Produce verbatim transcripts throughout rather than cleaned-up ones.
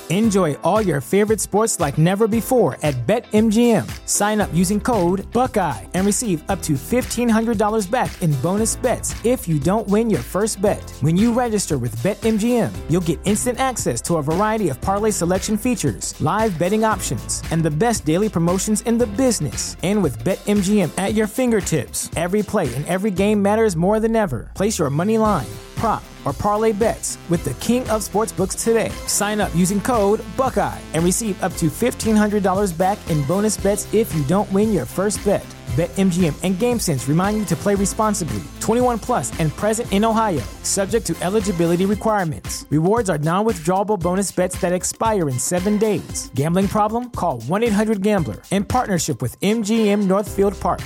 Enjoy all your favorite sports like never before at BetMGM. Sign up using code Buckeye and receive up to fifteen hundred dollars back in bonus bets if you don't win your first bet. When you register with BetMGM, you'll get instant access to a variety of parlay selection features, live betting options, and the best daily promotions in the business. And with BetMGM at your fingertips, every play and every game matters more than ever. Place your money line, prop, or parlay bets with the king of sportsbooks today. Sign up using code Buckeye and receive up to fifteen hundred dollars back in bonus bets if you don't win your first bet. BetMGM and GameSense remind you to play responsibly. twenty-one plus and present in Ohio, subject to eligibility requirements. Rewards are non-withdrawable bonus bets that expire in seven days. Gambling problem? Call one eight hundred gambler in partnership with M G M Northfield Park.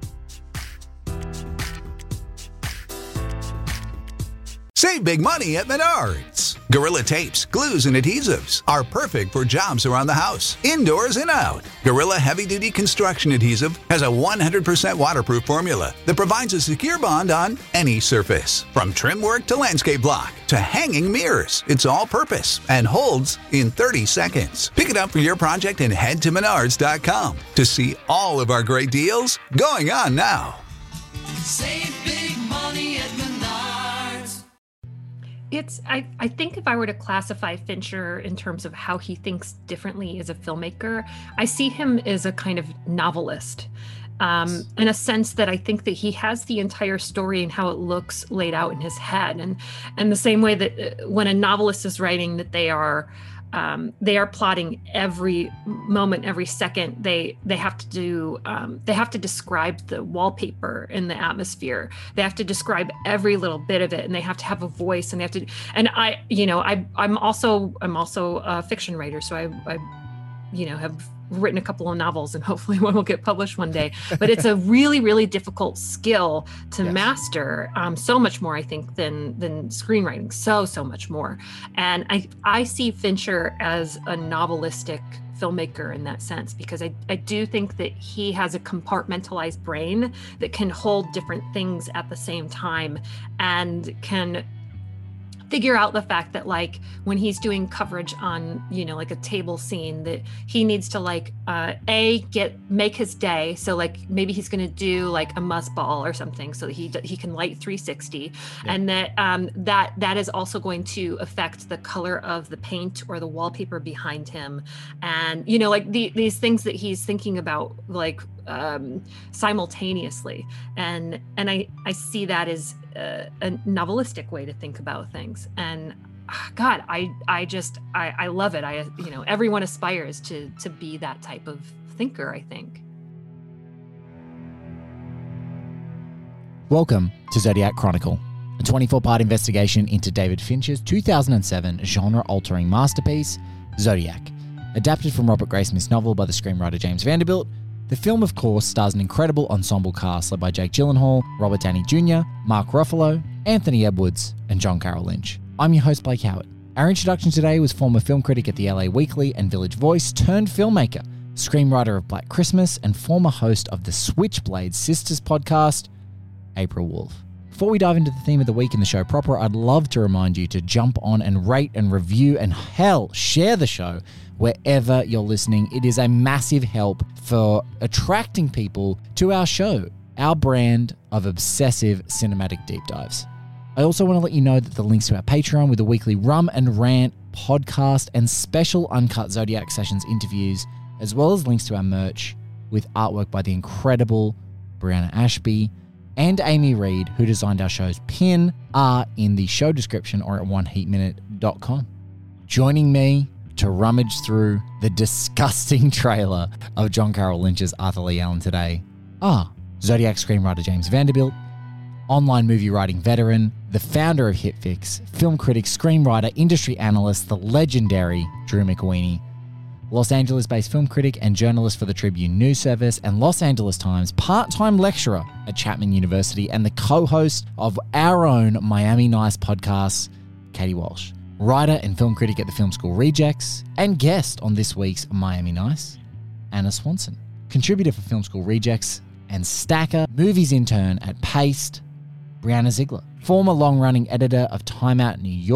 Save big money at Menards. Gorilla tapes, glues, and adhesives are perfect for jobs around the house, indoors and out. Gorilla Heavy Duty Construction Adhesive has a one hundred percent waterproof formula that provides a secure bond on any surface. From trim work to landscape block to hanging mirrors, it's all purpose and holds in thirty seconds. Pick it up for your project and head to menards dot com to see all of our great deals going on now. Save big money at Menards. It's, I, I think if I were to classify Fincher in terms of how he thinks differently as a filmmaker, I see him as a kind of novelist. Um, in a sense that I think that he has the entire story and how it looks laid out in his head. And, and the same way that when a novelist is writing, that they are Um, they are plotting every moment, every second. They they have to do. Um, they have to describe the wallpaper and the atmosphere. They have to describe every little bit of it, and they have to have a voice. And they have to. And I, you know, I I'm also I'm also a fiction writer, so I, I you know, have written a couple of novels, and hopefully one will get published one day. But it's a really, really difficult skill to yes. master. Um, so much more, I think, than than screenwriting. So so much more. And I I see Fincher as a novelistic filmmaker in that sense, because I, I do think that he has a compartmentalized brain that can hold different things at the same time and can figure out the fact that, like, when he's doing coverage on, you know, like a table scene, that he needs to like uh a get make his day. So like maybe he's going to do like a must ball or something so that he he can light three sixty, yeah. and that um that that is also going to affect the color of the paint or the wallpaper behind him, and you know, like the, these things that he's thinking about, like um simultaneously, and and I I see that as a, a novelistic way to think about things. And God, I I just I, I love it. I you know everyone aspires to to be that type of thinker, I think. Welcome to Zodiac Chronicle, a twenty-four part investigation into David Fincher's two thousand seven genre-altering masterpiece, Zodiac. Adapted from Robert Graysmith's novel by the screenwriter James Vanderbilt, the film, of course, stars an incredible ensemble cast led by Jake Gyllenhaal, Robert Downey Junior, Mark Ruffalo, Anthony Edwards, and John Carroll Lynch. I'm your host, Blake Howard. Our introduction today was former film critic at the L A Weekly and Village Voice turned filmmaker, screenwriter of Black Christmas, and former host of the Switchblade Sisters podcast, April Wolf. Before we dive into the theme of the week in the show proper, I'd love to remind you to jump on and rate and review and hell, share the show wherever you're listening. It is a massive help for attracting people to our show, our brand of obsessive cinematic deep dives. I also want to let you know that the links to our Patreon with the weekly Rum and Rant podcast and special Uncut Zodiac Sessions interviews, as well as links to our merch with artwork by the incredible Brianna Ashby and Amy Reed, who designed our show's pin, are in the show description or at one heat minute dot com. Joining me to rummage through the disgusting trailer of John Carroll Lynch's Arthur Lee Allen today are Zodiac screenwriter James Vanderbilt, online movie writing veteran, the founder of HitFix, film critic, screenwriter, industry analyst, the legendary Drew McWeeny, Los Angeles-based film critic and journalist for the Tribune News Service and Los Angeles Times, part-time lecturer at Chapman University, and the co-host of our own Miami Nice podcast, Katie Walsh. Writer and film critic at the Film School Rejects, and guest on this week's Miami Nice, Anna Swanson. Contributor for Film School Rejects and stacker, movies intern at Paste, Brianna Ziegler. Former long-running editor of Time Out New York,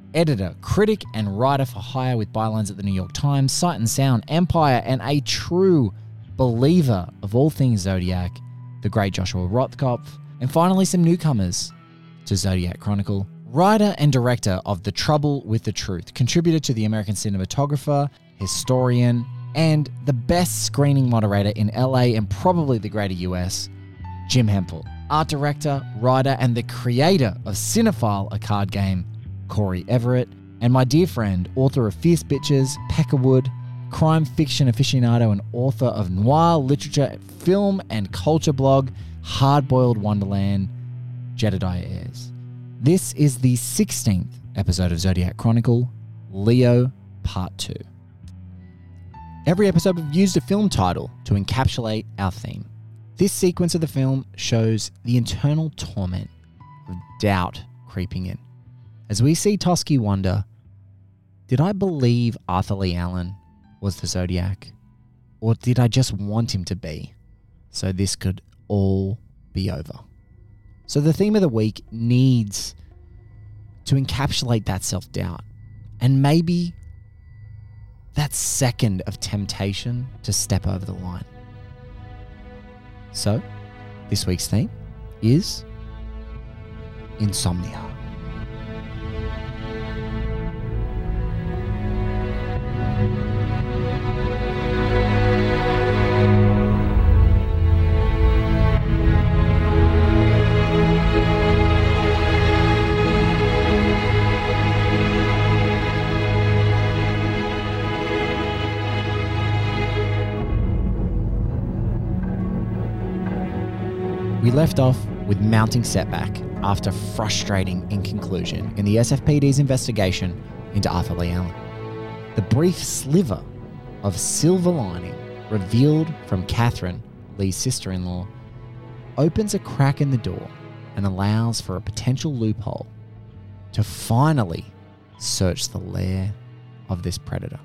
editor, critic, and writer for hire with bylines at the New York Times, Sight and Sound, Empire, and a true believer of all things Zodiac, the great Joshua Rothkopf. And finally, some newcomers to Zodiac Chronicle. Writer and director of The Trouble with the Truth, contributor to the American cinematographer, historian, and the best screening moderator in L A and probably the greater U S, Jim Hempel. Art director, writer, and the creator of Cinephile, a card game, Corey Everett. And my dear friend, author of Fierce Bitches, Peckerwood, crime fiction aficionado and author of noir literature, film and culture blog, Hardboiled Wonderland, Jedediah Ayres. This is the sixteenth episode of Zodiac Chronicle, Leo Part two. Every episode we've used a film title to encapsulate our theme. This sequence of the film shows the internal torment of doubt creeping in. As we see Toschi wonder, did I believe Arthur Lee Allen was the Zodiac? Or did I just want him to be, so this could all be over? So the theme of the week needs to encapsulate that self-doubt and maybe that second of temptation to step over the line. So, this week's theme is insomnia. We left off with mounting setback after frustrating in conclusion in the S F P D's investigation into Arthur Lee Allen. The brief sliver of silver lining revealed from Catherine, Lee's sister-in-law, opens a crack in the door and allows for a potential loophole to finally search the lair of this predator.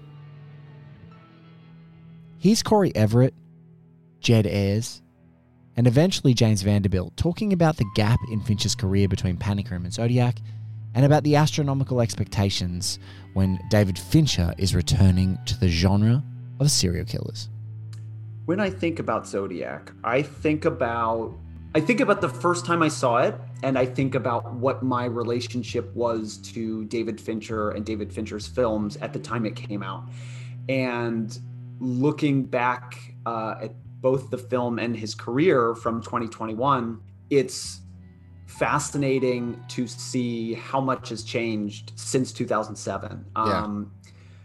Here's Corey Everett, Jed Ayres, and eventually James Vanderbilt talking about the gap in Fincher's career between Panic Room and Zodiac, and about the astronomical expectations when David Fincher is returning to the genre of serial killers. When I think about Zodiac, I think about I think about the first time I saw it, and I think about what my relationship was to David Fincher and David Fincher's films at the time it came out. And looking back uh, at both the film and his career from twenty twenty-one, it's fascinating to see how much has changed since two thousand seven. Yeah. Um,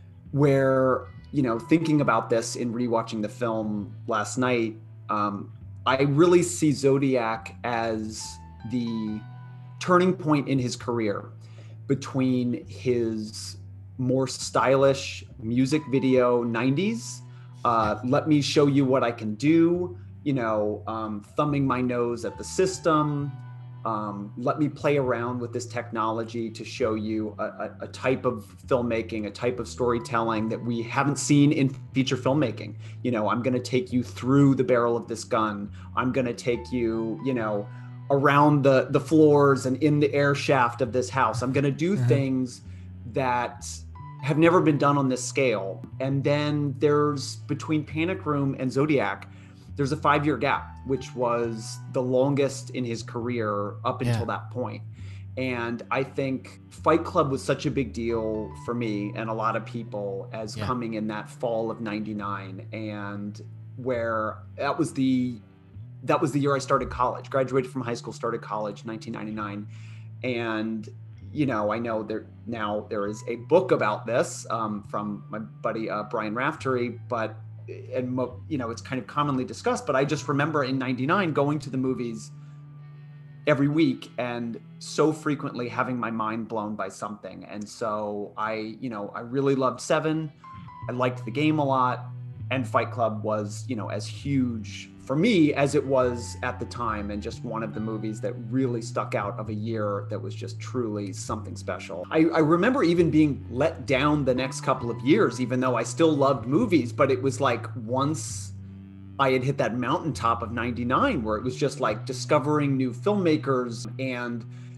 where, you know, thinking about this in rewatching the film last night, um, I really see Zodiac as the turning point in his career between his more stylish music video nineties, uh, let me show you what I can do, you know, um, thumbing my nose at the system, um, let me play around with this technology to show you a, a, a type of filmmaking, a type of storytelling that we haven't seen in feature filmmaking. You know, I'm going to take you through the barrel of this gun. I'm going to take you, you know, around the, the floors and in the air shaft of this house. I'm going to do mm-hmm. things that have never been done on this scale. And then there's, between Panic Room and Zodiac, there's a five-year gap, which was the longest in his career up until yeah. that point. And I think Fight Club was such a big deal for me and a lot of people as yeah. coming in that fall of ninety-nine, and where that was the that was the year I started college, graduated from high school, started college, nineteen ninety-nine. And, you know, I know there now there is a book about this um, from my buddy uh, Brian Raftery, but and you know, it's kind of commonly discussed, but I just remember in ninety-nine going to the movies every week and so frequently having my mind blown by something. And so I, you know, I really loved Seven. I liked the game a lot, and Fight Club was, you know, as huge for me as it was at the time, and just one of the movies that really stuck out of a year that was just truly something special. I, I remember even being let down the next couple of years, even though I still loved movies, but it was like once I had hit that mountaintop of ninety-nine where it was just like discovering new filmmakers and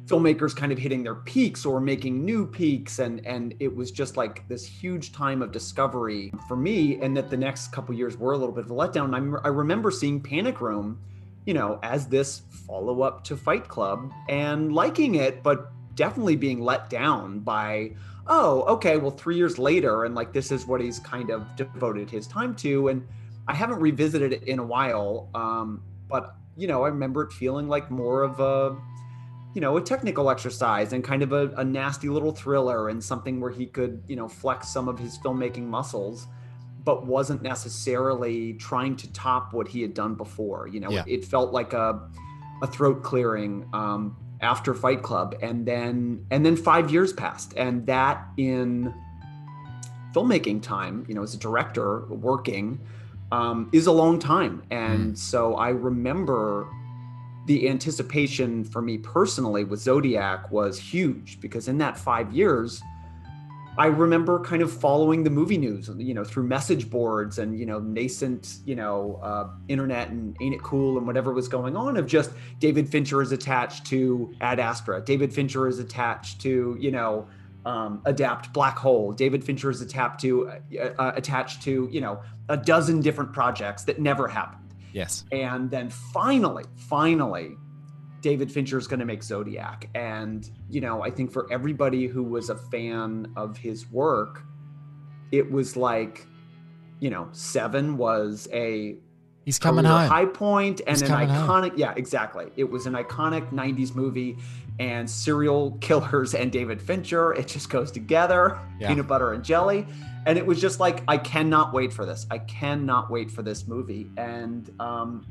filmmakers kind of hitting their peaks or making new peaks, and and it was just like this huge time of discovery for me, and that the next couple years were a little bit of a letdown. I, I remember seeing Panic Room, you know, as this follow-up to Fight Club and liking it, but definitely being let down by, oh, okay, well, three years later, and like this is what he's kind of devoted his time to. And I haven't revisited it in a while, um, but you know, I remember it feeling like more of a, you know, a technical exercise and kind of a, a nasty little thriller and something where he could, you know, flex some of his filmmaking muscles, but wasn't necessarily trying to top what he had done before. You know, Yeah. it, it felt like a, a throat clearing um, after Fight Club, and then and then five years passed, and that in filmmaking time, you know, as a director working, um, is a long time. And mm. so I remember the anticipation for me personally with Zodiac was huge, because in that five years, I remember kind of following the movie news, you know, through message boards and, you know, nascent, you know, uh, internet and Ain't It Cool and whatever was going on, of just David Fincher is attached to Ad Astra. David Fincher is attached to, you know, um, Adapt Black Hole. David Fincher is attached to, uh, uh, attached to, you know, a dozen different projects that never happened. Yes. And then finally, finally, David Fincher is going to make Zodiac. And, you know, I think for everybody who was a fan of his work, it was like, you know, Seven was a He's coming career home. high point and He's an coming iconic, home. yeah, exactly. It was an iconic nineties movie, and serial killers and David Fincher, it just goes together, Yeah. peanut butter and jelly. And it was just like, I cannot wait for this. I cannot wait for this movie. And, um,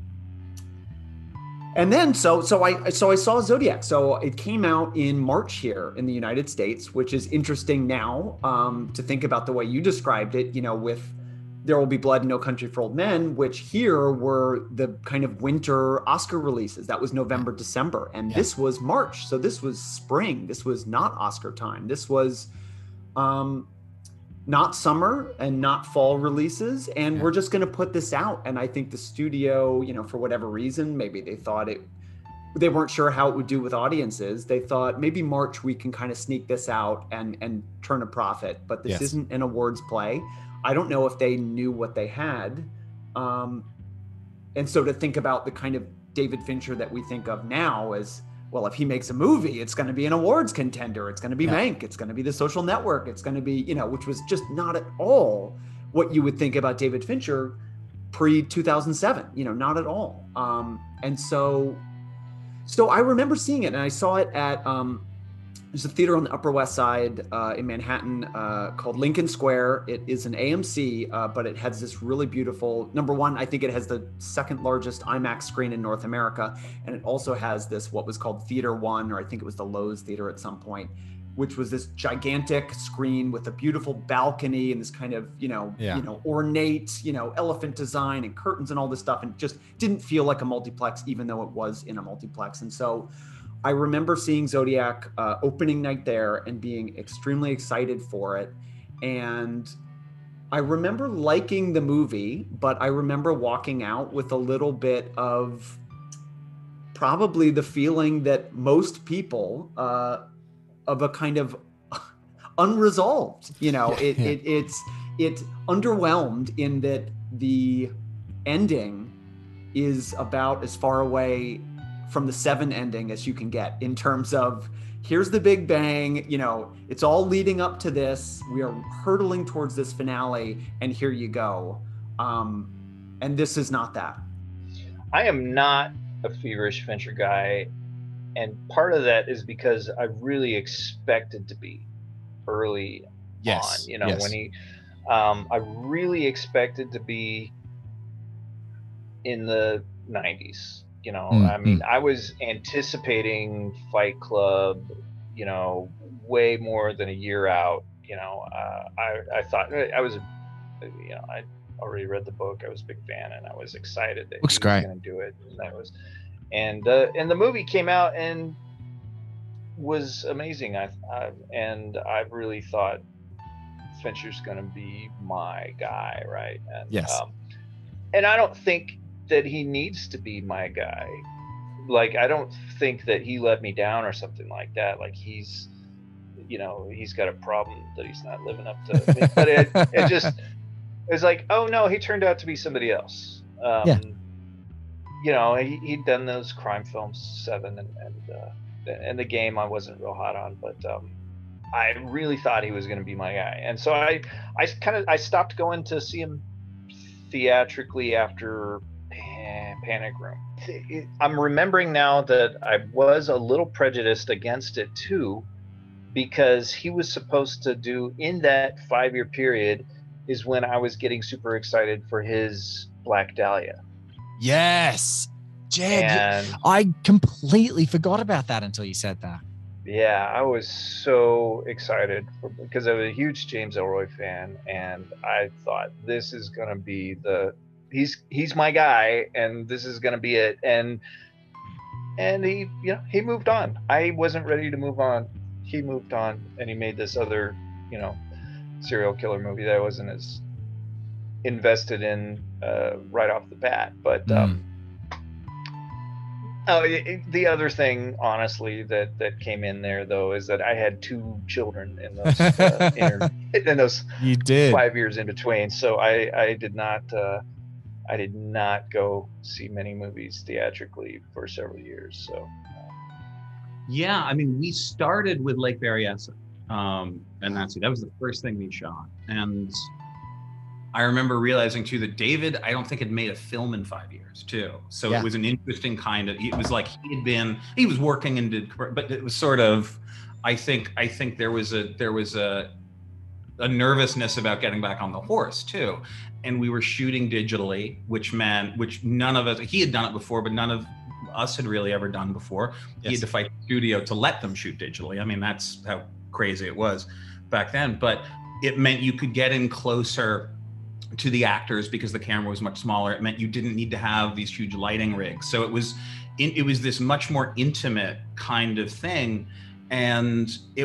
And then, so so I so I saw Zodiac. So it came out in March here in the United States, which is interesting now um, to think about the way you described it. You know, with There Will Be Blood and No Country for Old Men, which here were the kind of winter Oscar releases. That was November, December, and Yeah. this was March. So this was spring. This was not Oscar time. This was um, not summer and not fall releases, and Yeah. we're just going to put this out. And I think the studio, you know, for whatever reason, maybe they thought it, they weren't sure how it would do with audiences. They thought maybe March we can kind of sneak this out and and turn a profit. But this Yes. isn't an awards play. I don't know if they knew what they had. Um, and so to think about the kind of David Fincher that we think of now as, well, if he makes a movie, it's going to be an awards contender. It's going to be Yeah. Mank. It's going to be The Social Network. It's going to be, you know, which was just not at all what you would think about David Fincher pre two thousand seven, you know, not at all. Um, and so, so I remember seeing it, and I saw it at, um, there's a theater on the Upper West Side uh, in Manhattan uh, called Lincoln Square. It is an A M C, uh, but it has this really beautiful, number one, I think it has the second largest IMAX screen in North America. And it also has this, what was called Theater One, or I think it was the Lowe's Theater at some point, which was this gigantic screen with a beautiful balcony and this kind of, you know, Yeah. you know, ornate, you know, elephant design and curtains and all this stuff. And just didn't feel like a multiplex, even though it was in a multiplex. And so I remember seeing Zodiac uh, opening night there and being extremely excited for it. And I remember liking the movie, but I remember walking out with a little bit of probably the feeling that most people uh, of a kind of unresolved, you know, it, Yeah. it it's it underwhelmed in that the ending is about as far away from the Seven ending as you can get, in terms of here's the big bang, you know, it's all leading up to this, we are hurtling towards this finale, and here you go. Um, and this is not that. I am not a feverish Fincher guy, and part of that is because I really expected to be early Yes. on. You know, yes. when he, um, I really expected to be in the nineties. You know, Mm, I mean, I was anticipating Fight Club, you know, way more than a year out. You know, uh, I I thought I was, you know, I already read the book. I was a big fan, and I was excited that Looks he great. was going to do it. And that was, and uh, and the movie came out and was amazing. I, I and I really thought Fincher's going to be my guy, right? And, Yes. Um, and I don't think that he needs to be my guy. like, I don't think that he let me down or something like that. Like he's, you know, he's got a problem that he's not living up to. But it, it just, it's like, oh no, he turned out to be somebody else. Um, Yeah. You know, he, he'd done those crime films, Seven and and, uh, and The Game I wasn't real hot on, but um, I really thought he was going to be my guy. And so I, I kind of, I stopped going to see him theatrically after Pan- Panic Room. It, I'm remembering now that I was a little prejudiced against it too, because he was supposed to do, in that five-year period is when I was getting super excited for his Black Dahlia. Yes. Jed, And I completely forgot about that until you said that. yeah, I was so excited for, because I was a huge James Ellroy fan, and I thought this is gonna be the he's he's my guy, and this is gonna be it. And and he you know he moved on. I wasn't ready to move on. He moved on, and he made this other you know serial killer movie that I wasn't as invested in uh, right off the bat. But um, oh, it, the other thing, honestly, that that came in there though is that I had two children in those uh, inter, in those You did. five years in between, so I I did not uh, I did not go see many movies theatrically for several years. So Yeah, I mean, we started with Lake Berryessa, um, and that's it. That was the first thing we shot, and I remember realizing too that David, I don't think had made a film in five years too. So Yeah. it was an interesting kind of, it was like he had been, he was working and did, but it was sort of, I think, I think there was a, there was a, a nervousness about getting back on the horse too. And we were shooting digitally, which meant, which none of us, he had done it before, but none of us had really ever done before. He Yes. had to fight the studio to let them shoot digitally. I mean, that's how crazy it was back then, but it meant you could get in closer to the actors because the camera was much smaller. It meant you didn't need to have these huge lighting rigs. So it was, it, it was this much more intimate kind of thing. And it,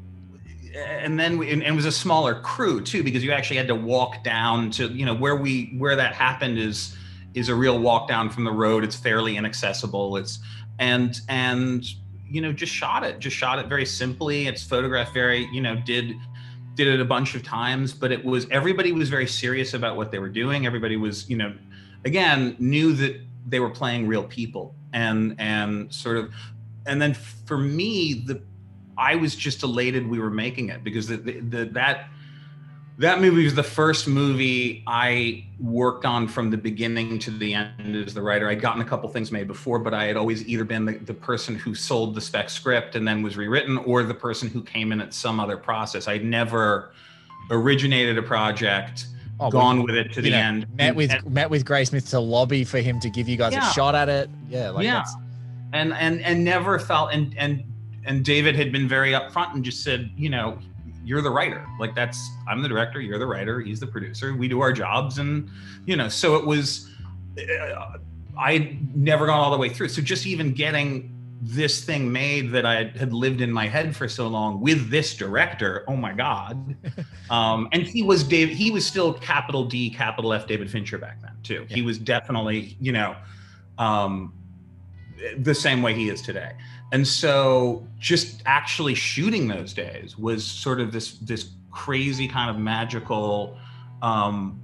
and then we, and it was a smaller crew too, because you actually had to walk down to, you know, where we, where that happened is, is a real walk down from the road. It's fairly inaccessible. It's, and, and, you know, just shot it, just shot it very simply. It's photographed very, you know, did, did it a bunch of times, but it was, everybody was very serious about what they were doing. Everybody was, you know, again, knew that they were playing real people, and, and sort of, and then for me, the, I was just elated we were making it, because the, the, the that, that movie was the first movie I worked on from the beginning to the end as the writer. I'd gotten a couple things made before, but I had always either been the, the person who sold the spec script and then was rewritten, or the person who came in at some other process. I'd never originated a project, Oh, gone we- with it to you the know, end. Met and- with and- met with Graysmith to lobby for him to give you guys Yeah. a shot at it. Yeah, like yeah, that's and and and never felt, and and and David had been very upfront and just said, you know, you're the writer. Like, that's, I'm the director, you're the writer, he's the producer. We do our jobs, and you know, so it was. Uh, I never gone all the way through. So just even getting this thing made that I had lived in my head for so long with this director, oh my God. um, and he was Dave. He was still capital D, capital F David Fincher back then too. Yeah. He was definitely, you know. Um, the same way he is today. And so just actually shooting those days was sort of this this crazy kind of magical um,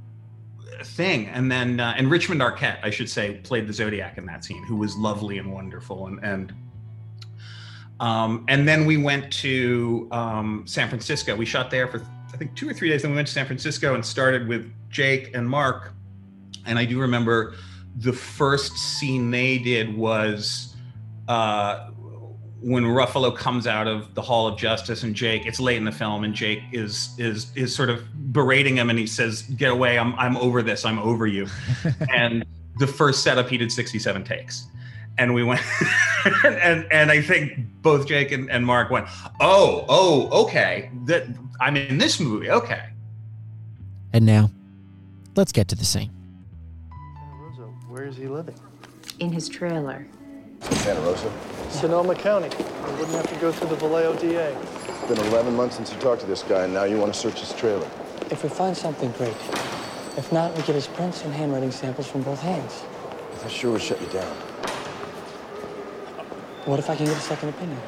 thing. And then, uh, and Richmond Arquette, I should say, played the Zodiac in that scene, who was lovely and wonderful. And and um, and then we went to um, San Francisco. We shot there for, I think, two or three days. Then we went to San Francisco and started with Jake and Mark. And I do remember the first scene they did was uh, when Ruffalo comes out of the Hall of Justice, and Jake, it's late in the film, and Jake is is is sort of berating him, and he says, "Get away! I'm I'm over this. I'm over you." And the first setup, he did sixty-seven takes, and we went, and and I think both Jake and, and Mark went, "Oh, oh, okay, that I'm in this movie, okay." And now, let's get to the scene. Rosa, where is he living? In his trailer. Santa Rosa. Sonoma County. You wouldn't have to go through the Vallejo D A. It's been eleven months since you talked to this guy, and now you want to search his trailer. If we find something, great. If not, we get his prints and handwriting samples from both hands. I sure would shut you down. What if I can get a second opinion?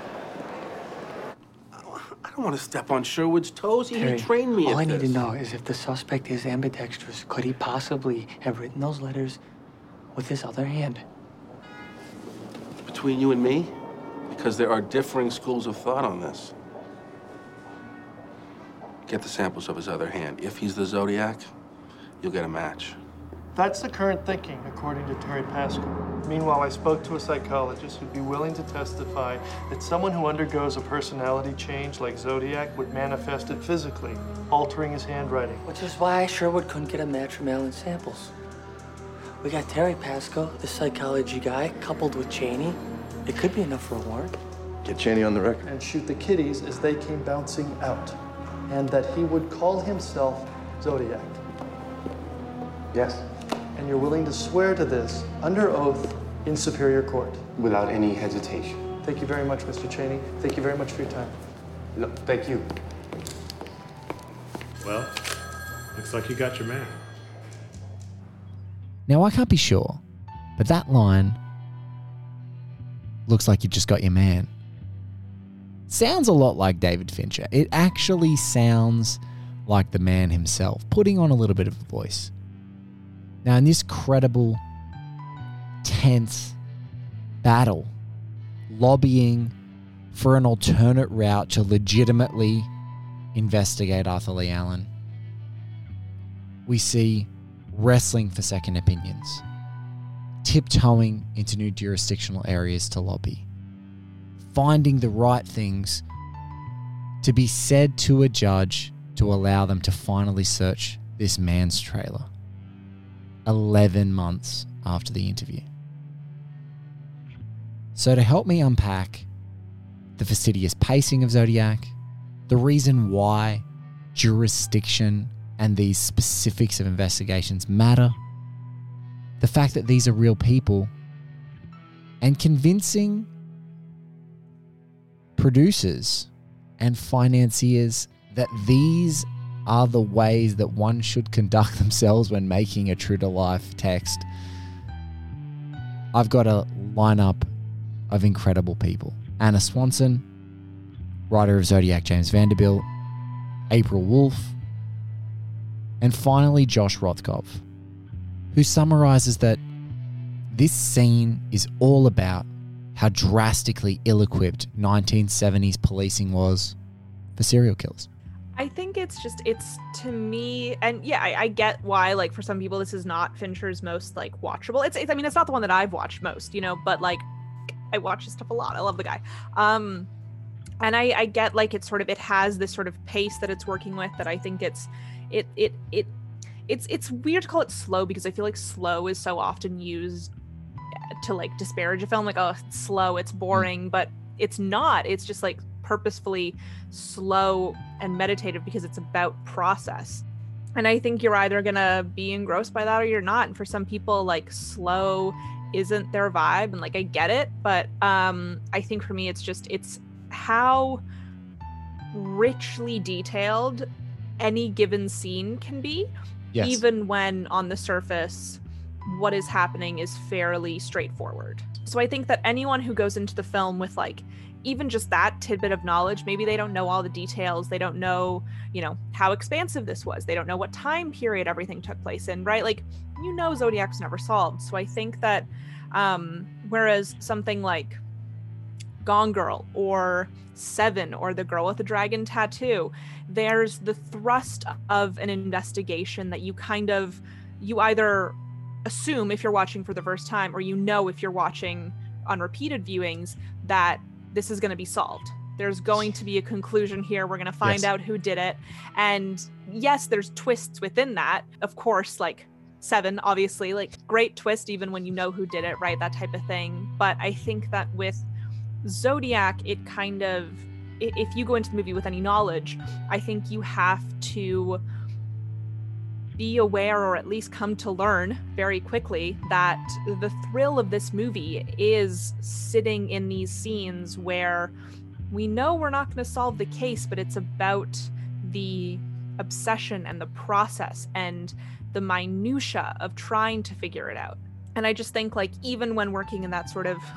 I don't want to step on Sherwood's toes. He Terry, trained me all at I this. need to know is if the suspect is ambidextrous, could he possibly have written those letters with his other hand? Between you and me? Because there are differing schools of thought on this. Get the samples of his other hand. If he's the Zodiac, you'll get a match. That's the current thinking, according to Terry Pascal. Meanwhile, I spoke to a psychologist who'd be willing to testify that someone who undergoes a personality change like Zodiac would manifest it physically, altering his handwriting. Which is why Sherwood couldn't get a match from Allen's samples. We got Terry Pascal, the psychology guy, coupled with Cheney. It could be enough for a warrant. Get Cheney on the record. And shoot the kiddies as they came bouncing out. And that he would call himself Zodiac. Yes. And you're willing to swear to this under oath in Superior Court? Without any hesitation. Thank you very much, Mister Cheney. Thank you very much for your time. No, thank you. Well, looks like you got your man. Now, I can't be sure, but that line, looks like you just got your man, sounds a lot like David Fincher. It actually sounds like the man himself, putting on a little bit of a voice. Now, in this credible, tense battle, lobbying for an alternate route to legitimately investigate Arthur Lee Allen, we see wrestling for second opinions, tiptoeing into new jurisdictional areas to lobby, finding the right things to be said to a judge to allow them to finally search this man's trailer eleven months after the interview. So to help me unpack the fastidious pacing of Zodiac, the reason why jurisdiction and these specifics of investigations matter, the fact that these are real people, and convincing producers and financiers that these are the ways that one should conduct themselves when making a true-to-life text, I've got a lineup of incredible people. Anna Swanson, writer of Zodiac James Vanderbilt, April Wolfe, and finally Josh Rothkopf, who summarizes that this scene is all about how drastically ill-equipped nineteen seventies policing was for serial killers. I think it's just, it's to me, and yeah, I, I get why, like, for some people, this is not Fincher's most, like, watchable. It's, it's, I mean, it's not the one that I've watched most, you know, but, like, I watch his stuff a lot. I love the guy. Um, and I, I get, like, it's sort of, it has this sort of pace that it's working with that I think it's, it, it, it, it's, it's weird to call it slow because I feel like slow is so often used to, like, disparage a film, like, oh, it's slow, it's boring, mm. but it's not. It's just, like, purposefully slow and meditative because it's about process. And I think you're either gonna be engrossed by that or you're not. And for some people, like, slow isn't their vibe, and, like, I get it, but um I think for me it's just, it's how richly detailed any given scene can be. Yes. Even when on the surface what is happening is fairly straightforward. So I think that anyone who goes into the film with, like, even just that tidbit of knowledge, maybe they don't know all the details, they don't know, you know, how expansive this was, they don't know what time period everything took place in, right? Like, you know, Zodiac's never solved. So I think that um whereas something like Gone Girl or Seven or The Girl with the Dragon Tattoo, there's the thrust of an investigation that you kind of, you either assume if you're watching for the first time, or you know if you're watching on repeated viewings, that this is going to be solved. There's going to be a conclusion here. We're going to find yes. out who did it. And yes, there's twists within that. Of course, like Seven, obviously, like, great twist even when you know who did it, right? That type of thing. But I think that with Zodiac, it kind of, if you go into the movie with any knowledge, I think you have to be aware, or at least come to learn very quickly, that the thrill of this movie is sitting in these scenes where we know we're not going to solve the case, but it's about the obsession and the process and the minutia of trying to figure it out. And I just think, like, even when working in that sort of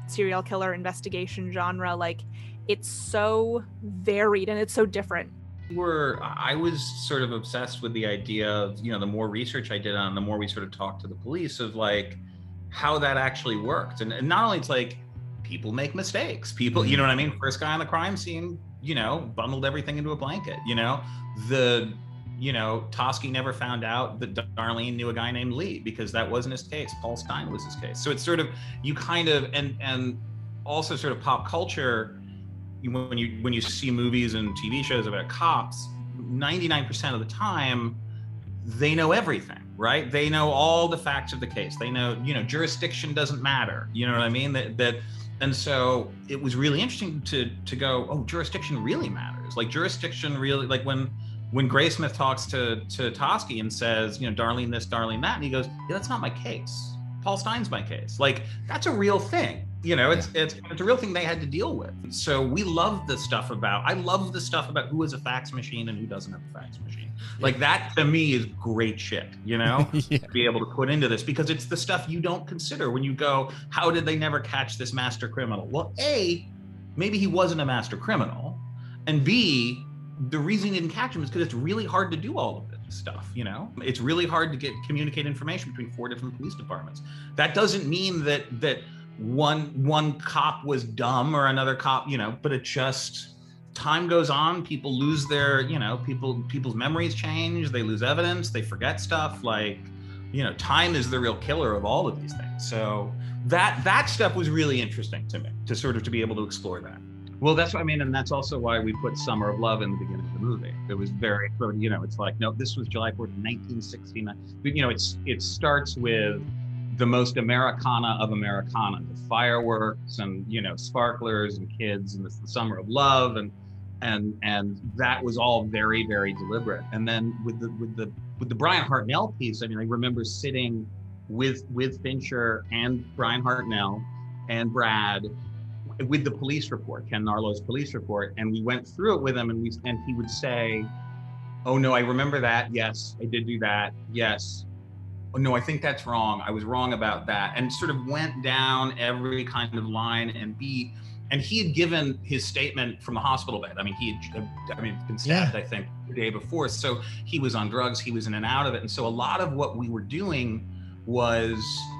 serial killer investigation genre. Like, it's so varied and it's so different. We're, I was sort of obsessed with the idea of, you know, the more research I did on, the more we sort of talked to the police of like how that actually worked. And, and not only it's like people make mistakes, people, you know what I mean? First guy on the crime scene, you know, bundled everything into a blanket, you know, the, you know, Toschi never found out that Darlene knew a guy named Lee because that wasn't his case. Paul Stine was his case. So it's sort of, you kind of, and, and also sort of pop culture, when you when you see movies and T V shows about cops, ninety-nine percent of the time, they know everything, right? They know all the facts of the case. They know, you know, jurisdiction doesn't matter. You know what I mean? That that, and so it was really interesting to to go, oh, jurisdiction really matters. Like jurisdiction really, like when when Graysmith talks to to Toschi and says, you know, Darlene this, Darlene that, and he goes, yeah, that's not my case. Paul Stine's my case. Like that's a real thing. You know, it's, it's it's a real thing they had to deal with. So we love the stuff about, I love the stuff about who is a fax machine and who doesn't have a fax machine. Like that to me is great shit, you know, yeah. to be able to put into this because it's the stuff you don't consider when you go, how did they never catch this master criminal? Well, A, maybe he wasn't a master criminal. And B, the reason he didn't catch him is because it's really hard to do all of this stuff, you know? It's really hard to get communicate information between four different police departments. That doesn't mean that that one one cop was dumb or another cop, you know, but it just, time goes on, people lose their, you know, people people's memories change, they lose evidence, they forget stuff. Like, you know, time is the real killer of all of these things. So that that stuff was really interesting to me, to sort of to be able to explore that. Well, that's what I mean, and that's also why we put Summer of Love in the beginning of the movie. It was very, you know, it's like, no, this was July fourth, nineteen sixty-nine. You know, it's it starts with the most Americana of Americana, the fireworks and, you know, sparklers and kids, and it's the Summer of Love, and and and that was all very, very deliberate. And then with the with the with the Brian Hartnell piece, I mean, I remember sitting with with Fincher and Brian Hartnell and Brad with the police report, Ken Narlow's police report, and we went through it with him, and we and he would say, "Oh no, I remember that. Yes, I did do that. Yes. Oh, no, I think that's wrong. I was wrong about that," and sort of went down every kind of line and beat. And he had given his statement from the hospital bed. I mean, he had, I mean, been stabbed, yeah. I think, the day before. So he was on drugs. He was in and out of it. And so a lot of what we were doing was,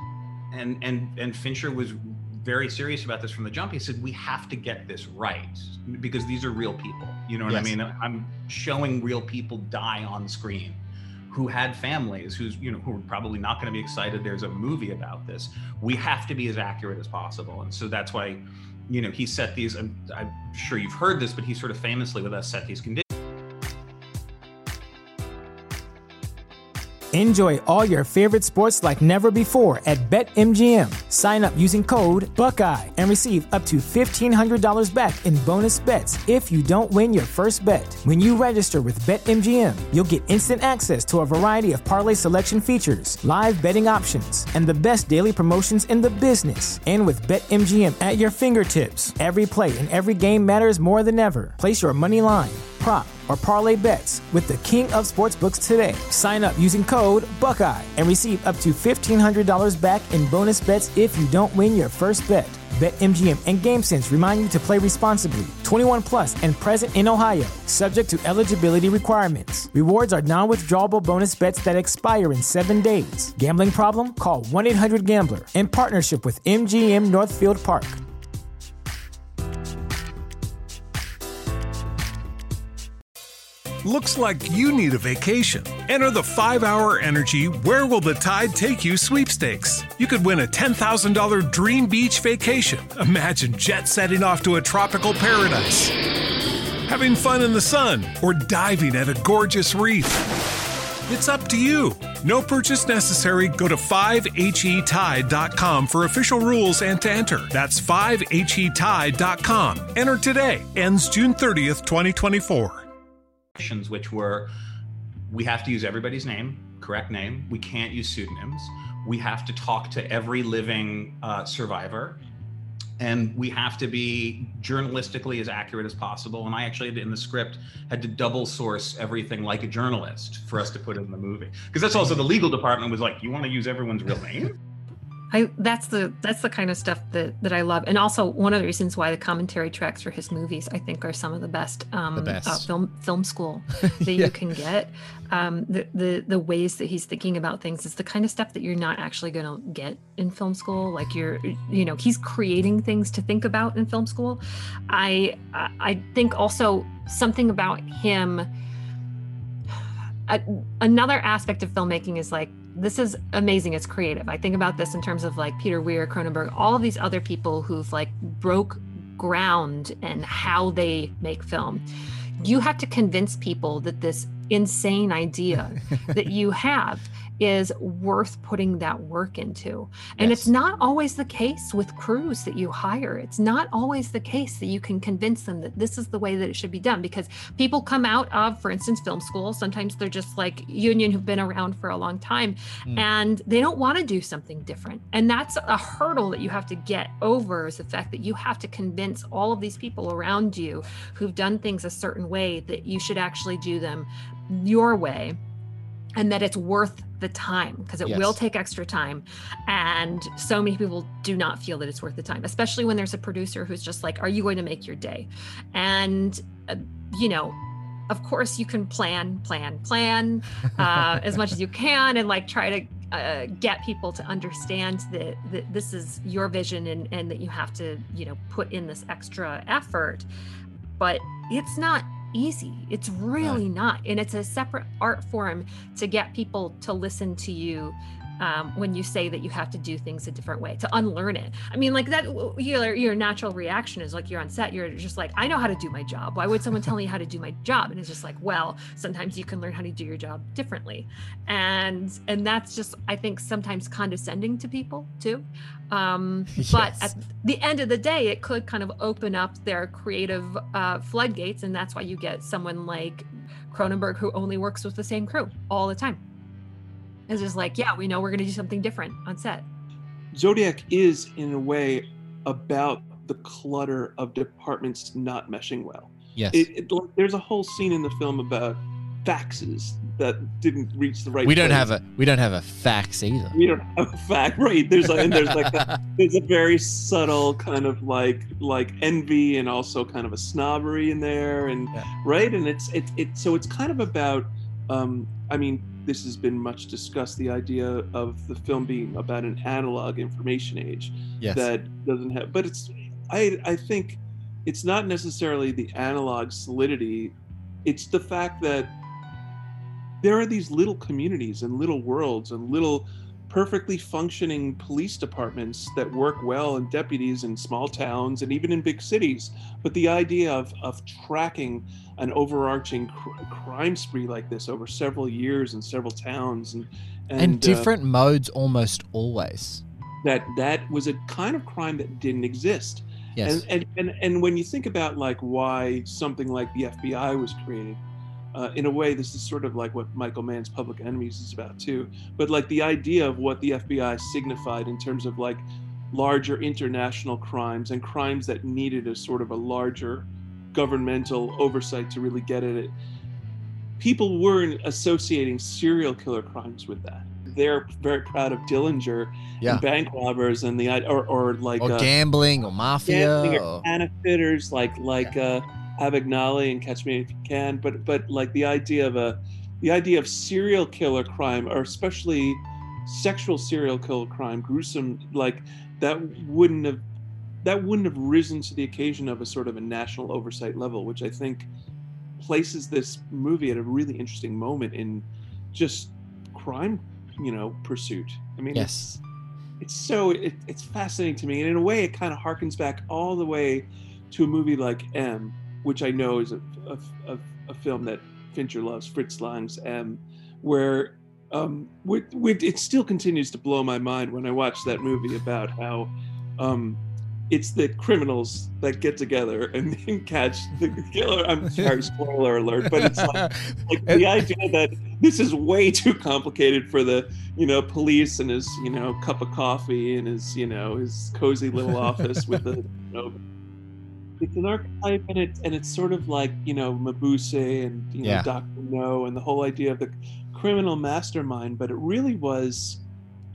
and and and Fincher was very serious about this from the jump. He said, we have to get this right because these are real people. You know what yes. I mean? I'm showing real people die on screen, who had families, who's, you know, who are probably not going to be excited there's a movie about this. We have to be as accurate as possible. And so that's why, you know, he set these, I'm, I'm sure you've heard this, but he sort of famously with us set these conditions. Enjoy all your favorite sports like never before at BetMGM. Sign up using code Buckeye and receive up to fifteen hundred dollars back in bonus bets if you don't win your first bet. When you register with BetMGM, you'll get instant access to a variety of parlay selection features, live betting options, and the best daily promotions in the business. And with BetMGM at your fingertips, every play and every game matters more than ever. Place your money line, prop, or parlay bets with the king of sportsbooks today. Sign up using code Buckeye and receive up to fifteen hundred dollars back in bonus bets if you don't win your first bet. BetMGM and GameSense remind you to play responsibly. twenty-one plus and present in Ohio, subject to eligibility requirements. Rewards are non-withdrawable bonus bets that expire in seven days. Gambling problem? Call one eight hundred gambler in partnership with M G M Northfield Park. Looks like you need a vacation. Enter the five hour Energy Where Will the Tide Take You sweepstakes. You could win a ten thousand dollars dream beach vacation. Imagine jet setting off to a tropical paradise, having fun in the sun, or diving at a gorgeous reef. It's up to you. No purchase necessary. Go to five H E tide dot com for official rules and to enter. That's five H E tide dot com. Enter today. Ends June thirtieth, twenty twenty-four. Which were, we have to use everybody's name, correct name. We can't use pseudonyms. We have to talk to every living uh, survivor. And we have to be journalistically as accurate as possible. And I actually, in the script, had to double source everything like a journalist for us to put in the movie. Because that's also the legal department was like, you want to use everyone's real name? I that's the that's the kind of stuff that that I love, and also one of the reasons why the commentary tracks for his movies I think are some of the best, um, The best. Uh, film film school that Yeah. you can get. Um, the the the ways that he's thinking about things is the kind of stuff that you're not actually going to get in film school. Like you're, you know, he's creating things to think about in film school. I I I think also something about him. A, another aspect of filmmaking is like, this is amazing. It's creative. I think about this in terms of like Peter Weir, Cronenberg, all of these other people who've like broke ground in how they make film. You have to convince people that this insane idea that you have is worth putting that work into. And Yes. it's not always the case with crews that you hire. It's not always the case that you can convince them that this is the way that it should be done, because people come out of, for instance, film school. Sometimes they're just like union who've been around for a long time Mm. and they don't want to do something different. And that's a hurdle that you have to get over, is the fact that you have to convince all of these people around you who've done things a certain way that you should actually do them your way, and that it's worth the time, because it Yes. will take extra time. And so many people do not feel that it's worth the time, especially when there's a producer who's just like, are you going to make your day? And, uh, you know, of course you can plan, plan, plan uh, as much as you can, and like try to uh, get people to understand that, that this is your vision, and, and that you have to, you know, put in this extra effort. But it's not easy. It's really not. And it's a separate art form to get people to listen to you um, when you say that you have to do things a different way, to unlearn it. I mean, like that, your, your natural reaction is like, you're on set, you're just like, I know how to do my job. Why would someone tell me how to do my job? And it's just like, well, sometimes you can learn how to do your job differently. And, and that's just, I think, sometimes condescending to people too. Um, but Yes. at the end of the day, it could kind of open up their creative uh, floodgates. And that's why you get someone like Cronenberg, who only works with the same crew all the time. It's just like, yeah, we know we're going to do something different on set. Zodiac is, in a way, about the clutter of departments not meshing well. Yes. It, it, like, there's a whole scene in the film about faxes that didn't reach the right We don't place. have a we don't have a fax either. We don't have a fact, right? There's a, and there's like a, there's a very subtle kind of like like envy and also kind of a snobbery in there, and right, and it's it it so it's kind of about. Um, I mean, this has been much discussed. The idea of the film being about an analog information age Yes. that doesn't have, but it's I I think it's not necessarily the analog solidity. It's the fact that there are these little communities and little worlds and little perfectly functioning police departments that work well, and deputies in small towns and even in big cities. But the idea of, of tracking an overarching cr- crime spree like this over several years and several towns and and, And, uh, different modes almost always. that that was a kind of crime that didn't exist. Yes. And, and and and when you think about like why something like the F B I was created, uh, in a way, this is sort of like what Michael Mann's Public Enemies is about too. But like the idea of what the F B I signified in terms of like larger international crimes and crimes that needed a sort of a larger governmental oversight to really get at it. People weren't associating serial killer crimes with that. They're very proud of Dillinger Yeah. and bank robbers and the or or like Or uh, gambling or mafia. gambling Or, or counterfeiters like like uh, Abagnale and Catch Me If You Can. But but like the idea of a the idea of serial killer crime, or especially sexual serial killer crime, gruesome, like that wouldn't have that wouldn't have risen to the occasion of a sort of a national oversight level, which I think places this movie at a really interesting moment in just crime, you know, pursuit. I mean, Yes. it's, it's so it, it's fascinating to me, and in a way, it kind of harkens back all the way to a movie like M, which I know is a a, a, a film that Fincher loves, Fritz Lang's M, where um, with, with, it still continues to blow my mind when I watch that movie about how um, it's the criminals that get together and then catch the killer. I'm sorry, spoiler alert, but it's like, like the idea that this is way too complicated for the, you know, police and his, you know, cup of coffee and his, you know, his cozy little office with the, you know, it's an archetype, and it's and it's sort of like, you know, Mabuse and, you know, Yeah. Doctor No and the whole idea of the criminal mastermind, but it really was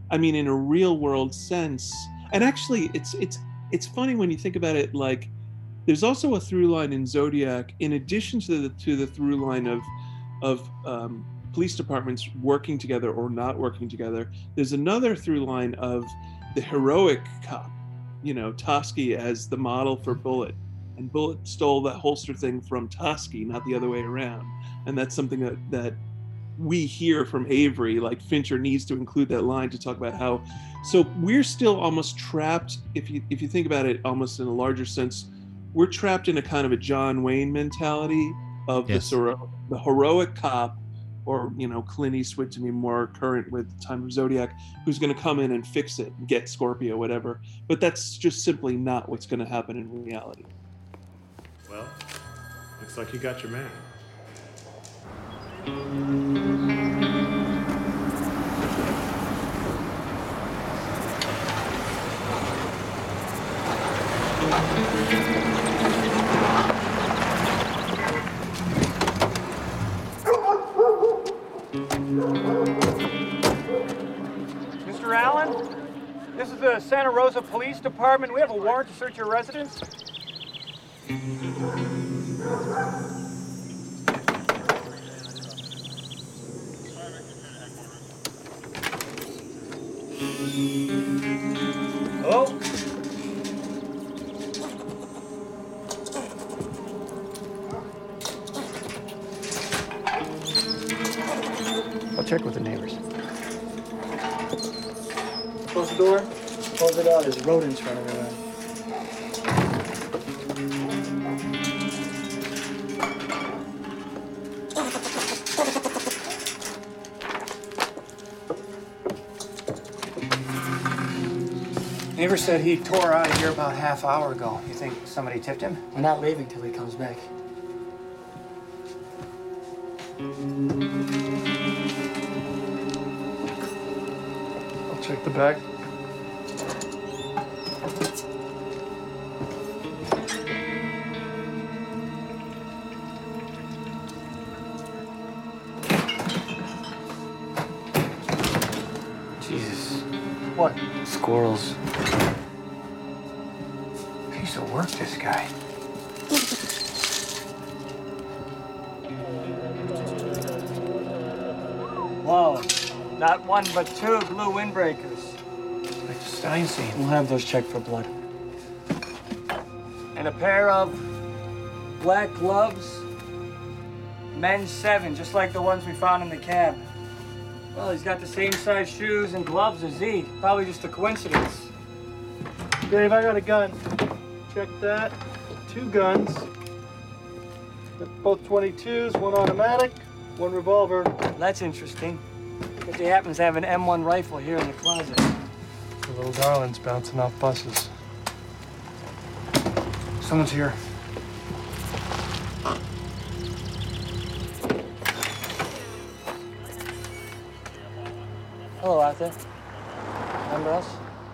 I mean, in a real world sense. And actually, it's it's it's funny when you think about it. Like, there's also a through line in Zodiac, in addition to the to the through line of of um, police departments working together or not working together. There's another through line of the heroic cop, you know, Toschi as the model for Bullet, and Bullet stole that holster thing from Toschi, not the other way around. And that's something that that we hear from Avery. Like, Fincher needs to include that line to talk about how. So we're still almost trapped. If you if you think about it, almost in a larger sense, we're trapped in a kind of a John Wayne mentality of yes. the sort of the heroic cop, or, you know, Clint Eastwood, to be more current with the time of Zodiac, who's going to come in and fix it and get Scorpio, whatever. But that's just simply not what's going to happen in reality. Well, looks like you got your man. Mister Allen, this is the Santa Rosa Police Department. We have a warrant to search your residence. Oh. I'll check with the neighbors. Close the door. Close it out. There's rodents running around. Neighbor said he tore out of here about a half hour ago. You think somebody tipped him? We're not leaving till he comes back. I'll check the back. Jesus. What? Squirrels. Piece of work, this guy. Wow. Not one, but two blue windbreakers. Like the Steinstein. We'll have those checked for blood. And a pair of black gloves. Men's seven, just like the ones we found in the cab. Well, he's got the same size shoes and gloves as Z. Probably just a coincidence. Dave, I got a gun. Check that. Two guns. Both twenty-twos, one automatic, one revolver. That's interesting. If he happens to have an M one rifle here in the closet. The little darling's bouncing off buses. Someone's here. Hello, Arthur. Remember us?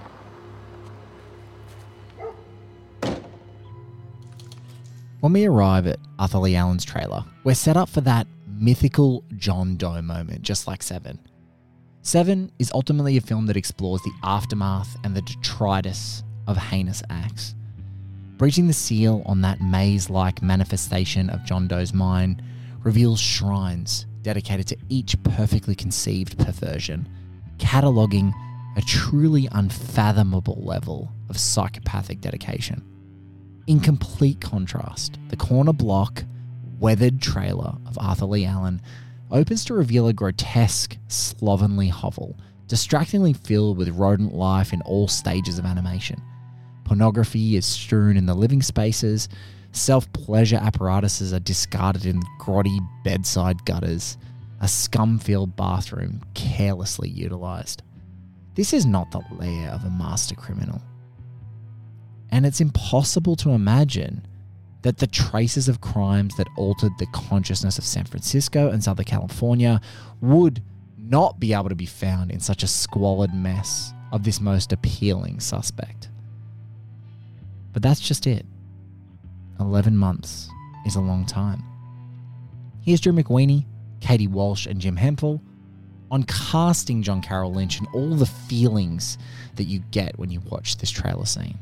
When we arrive at Arthur Lee Allen's trailer, we're set up for that mythical John Doe moment, just like Seven. Seven is ultimately a film that explores the aftermath and the detritus of heinous acts. Breaching the seal on that maze-like manifestation of John Doe's mind reveals shrines dedicated to each perfectly conceived perversion, cataloguing a truly unfathomable level of psychopathic dedication. In complete contrast, the corner block, weathered trailer of Arthur Lee Allen opens to reveal a grotesque, slovenly hovel, distractingly filled with rodent life in all stages of animation. Pornography is strewn in the living spaces, self-pleasure apparatuses are discarded in grotty bedside gutters, a scum-filled bathroom carelessly utilised. This is not the lair of a master criminal. And it's impossible to imagine that the traces of crimes that altered the consciousness of San Francisco and Southern California would not be able to be found in such a squalid mess of this most appealing suspect. But that's just it. eleven months is a long time. Here's Drew McWeeny, Katie Walsh and Jim Hemphill. on casting John Carroll Lynch and all the feelings that you get when you watch this trailer scene?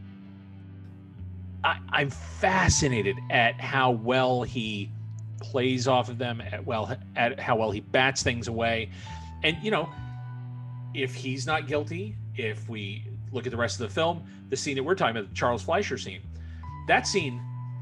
I, I'm fascinated at how well he plays off of them, at well at how well he bats things away. And, you know, if he's not guilty, if we look at the rest of the film, the scene that we're talking about, the Charles Fleischer scene, that scene,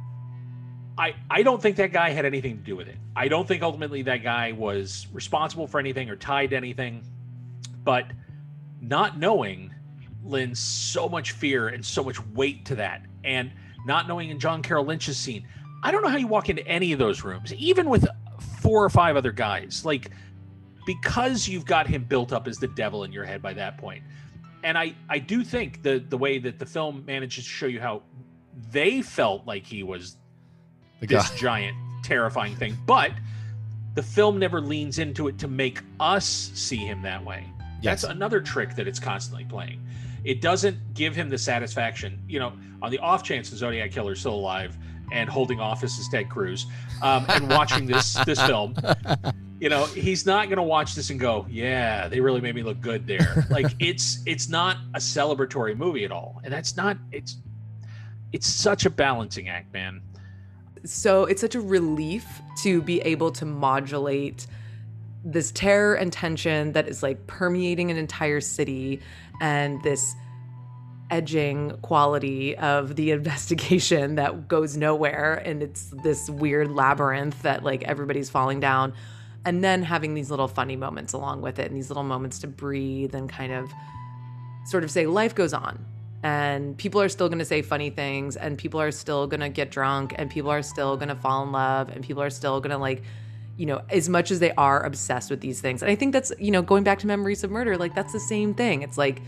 I, I don't think that guy had anything to do with it. I don't think ultimately that guy was responsible for anything or tied to anything. But not knowing lends so much fear and so much weight to that. And not knowing in John Carroll Lynch's scene, I don't know how you walk into any of those rooms, even with four or five other guys, like, because you've got him built up as the devil in your head by that point. And I, I do think the the way that the film manages to show you how they felt like he was The this guy. giant, terrifying thing, but the film never leans into it to make us see him that way. Yes. That's another trick that it's constantly playing. It doesn't give him the satisfaction, you know, on the off chance the Zodiac Killer is still alive and holding office as Ted Cruz, um, and watching this this film, you know, he's not going to watch this and go, yeah, they really made me look good there. Like, it's it's not a celebratory movie at all, and that's not it's it's such a balancing act, man. So it's such a relief to be able to modulate this terror and tension that is like permeating an entire city, and this edging quality of the investigation that goes nowhere, and it's this weird labyrinth that like everybody's falling down, and then having these little funny moments along with it, and these little moments to breathe and kind of sort of say life goes on, and people are still going to say funny things, and people are still going to get drunk, and people are still going to fall in love, and people are still going to, like, you know, as much as they are obsessed with these things. And I think that's, you know, going back to Memories of Murder, like, that's the same thing. It's like,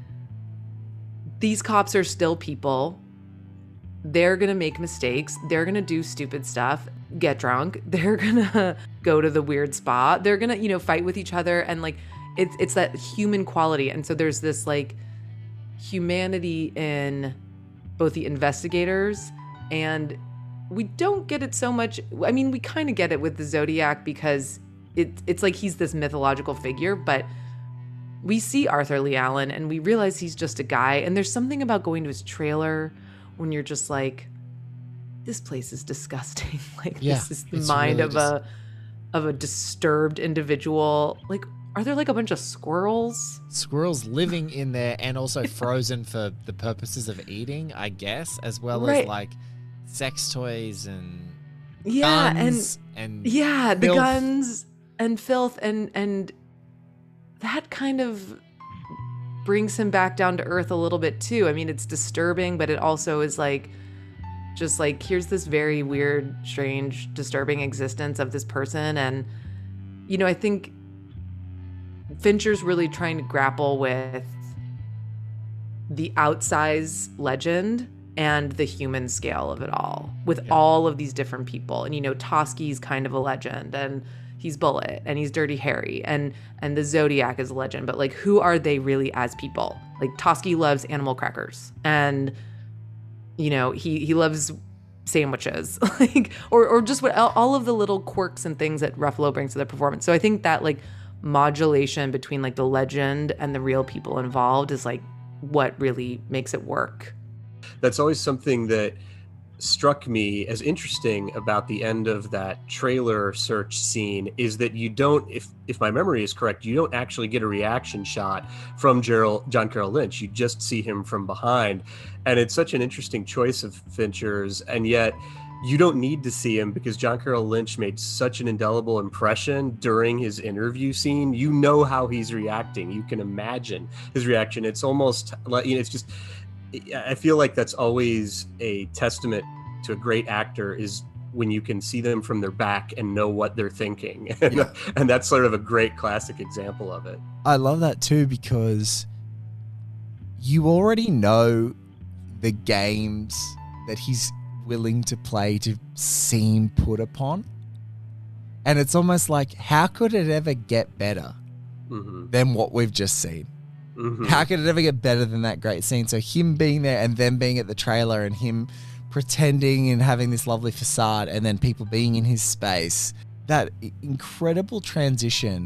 these cops are still people. They're going to make mistakes. They're going to do stupid stuff, get drunk. They're going to go to the weird spot. They're going to, you know, fight with each other. And like, it's, it's that human quality. And so there's this like humanity in both the investigators, and we don't get it so much. I mean, we kind of get it with the Zodiac because it, it's like he's this mythological figure, but we see Arthur Lee Allen and we realize he's just a guy. And there's something about going to his trailer when you're just like, this place is disgusting. Like, Yeah, this is the it's mind really of a of a disturbed individual. Like, are there like a bunch of squirrels? Squirrels living in there and also frozen for the purposes of eating, I guess, as well Right. as like sex toys and Yeah, guns and, and yeah, the filth. guns and filth, and and that kind of brings him back down to earth a little bit too. I mean, it's disturbing, but it also is like, just like, here's this very weird, strange, disturbing existence of this person. And, you know, I think Fincher's really trying to grapple with the outsized legend and the human scale of it all, with all of these different people. And, you know, Tosky's kind of a legend, and he's Bullet, and he's Dirty Harry, and and the Zodiac is a legend, but like, who are they really as people? Like, Tosky loves animal crackers, and, you know, he he loves sandwiches, like, or or just what all of the little quirks and things that Ruffalo brings to the performance. So I think that like modulation between like the legend and the real people involved is like what really makes it work. That's always something that struck me as interesting about the end of that trailer search scene, is that you don't, if if my memory is correct, you don't actually get a reaction shot from Gerald, John Carroll Lynch. You just see him from behind. And it's such an interesting choice of Fincher's, and yet you don't need to see him because John Carroll Lynch made such an indelible impression during his interview scene. You know how he's reacting. You can imagine his reaction. It's almost like, you know, it's just, I feel like that's always a testament to a great actor, is when you can see them from their back and know what they're thinking. Yeah. And that's sort of a great classic example of it. I love that too, because you already know the games that he's willing to play to seem put upon. And it's almost like, how could it ever get better Mm-hmm. than what we've just seen? Mhm. How could it ever get better than that great scene? So him being there and then being at the trailer and him pretending and having this lovely facade and then people being in his space, that incredible transition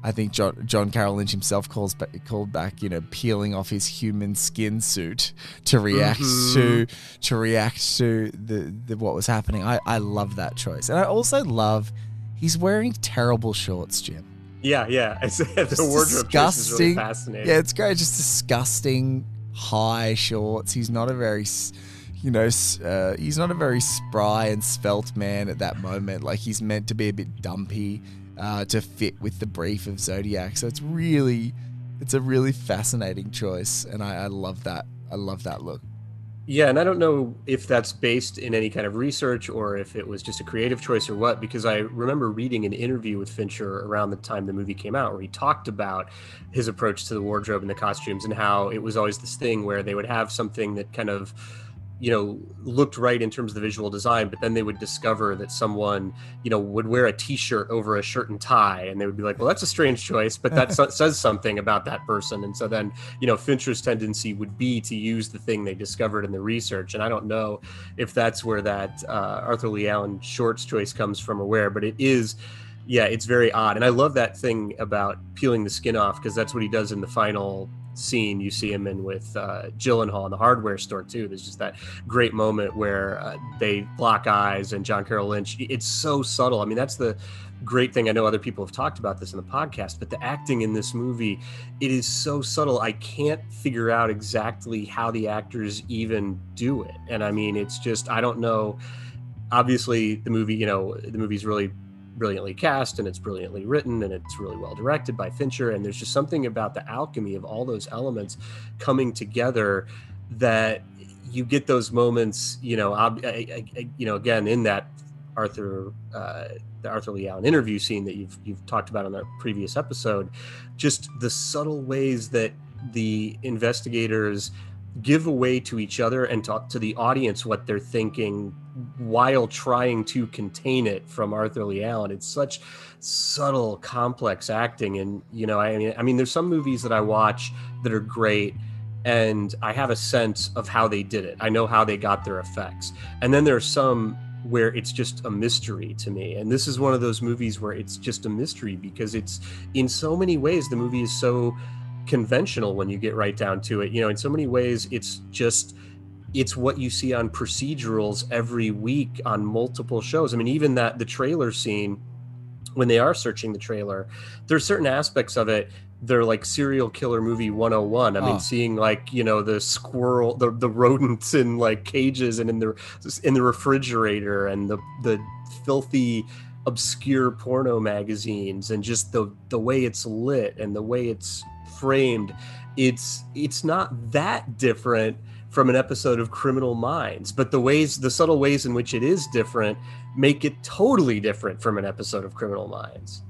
I think John, John Carroll Lynch himself calls back, called back, you know, peeling off his human skin suit to react Mhm. to to react to the, the what was happening. I, I love that choice, and I also love he's wearing terrible shorts, Jim. Yeah, yeah. It's, the Just wardrobe choice is really disgusting. fascinating. Yeah, it's great. Just disgusting high shorts. He's not a very, s- you know, s- uh, he's not a very spry and svelte man at that moment. Like he's meant to be a bit dumpy uh, to fit with the brief of Zodiac. So it's really, it's a really fascinating choice, and I, I love that. I love that look. Yeah, and I don't know if that's based in any kind of research or if it was just a creative choice or what, because I remember reading an interview with Fincher around the time the movie came out where he talked about his approach to the wardrobe and the costumes and how it was always this thing where they would have something that kind of, you know, looked right in terms of the visual design, but then they would discover that someone, you know, would wear a t-shirt over a shirt and tie, and they would be like, well, that's a strange choice, but that so- says something about that person. And so then, you know, Fincher's tendency would be to use the thing they discovered in the research. And I don't know if that's where that uh, Arthur Lee Allen shorts choice comes from or where, but it is, yeah, it's very odd. And I love that thing about peeling the skin off, because that's what he does in the final scene you see him in with uh, Gyllenhaal in the hardware store too. There's just that great moment where uh, they lock eyes and John Carroll Lynch, it's so subtle. I mean, that's the great thing. I know other people have talked about this in the podcast, but the acting in this movie, it is so subtle. I can't figure out exactly how the actors even do it. And I mean, it's just, I don't know. Obviously the movie, you know, the movie's really brilliantly cast and it's brilliantly written and it's really well directed by Fincher, and there's just something about the alchemy of all those elements coming together that you get those moments, you know, ob- I, I, you know, again in that Arthur uh, the Arthur Lee Allen interview scene that you've you've talked about on a previous episode, just the subtle ways that the investigators give away to each other and to, to the audience what they're thinking while trying to contain it from Arthur Lee Allen. It's such subtle, complex acting. And, you know, I mean, I mean, there's some movies that I watch that are great and I have a sense of how they did it. I know how they got their effects. And then there's some where it's just a mystery to me. And this is one of those movies where it's just a mystery because it's, in so many ways, the movie is so conventional when you get right down to it. You know, in so many ways, it's just, it's what you see on procedurals every week on multiple shows. I mean, even that, the trailer scene, when they are searching the trailer, there's certain aspects of it, they're like serial killer movie one oh one. I mean, Oh. seeing like, you know, the squirrel, the, the rodents in like cages and in the, in the refrigerator, and the, the filthy, obscure porno magazines, and just the, the way it's lit and the way it's framed. It's, it's not that different from an episode of Criminal Minds, but the ways, the subtle ways in which it is different make it totally different from an episode of Criminal Minds.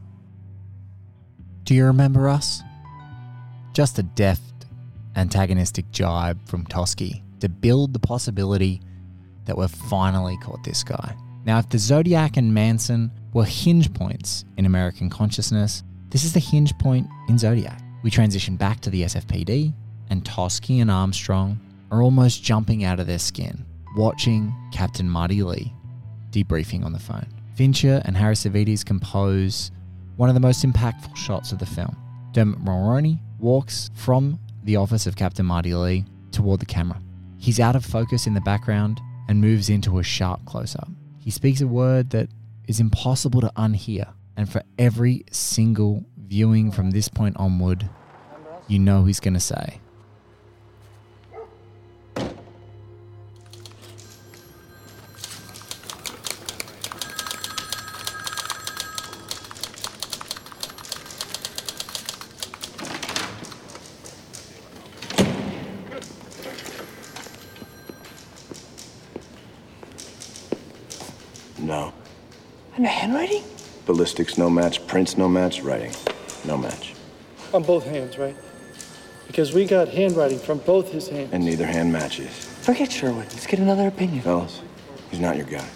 Do you remember us? Just a deft, antagonistic jibe from Toschi to build the possibility that we've finally caught this guy. Now, if the Zodiac and Manson were hinge points in American consciousness, this is the hinge point in Zodiac. We transition back to the S F P D, and Toschi and Armstrong are almost jumping out of their skin, watching Captain Marty Lee debriefing on the phone. Fincher and Harry Savides compose one of the most impactful shots of the film. Dermot Mulroney walks from the office of Captain Marty Lee toward the camera. He's out of focus in the background and moves into a sharp close-up. He speaks a word that is impossible to unhear, and for every single viewing from this point onward, you know he's going to say, No. And the handwriting? Ballistics, no match. Prints, no match. Writing, no match. On both hands, right? Because we got handwriting from both his hands. And neither hand matches. Forget Sherwood. Let's get another opinion. Fellas, he's not your guy.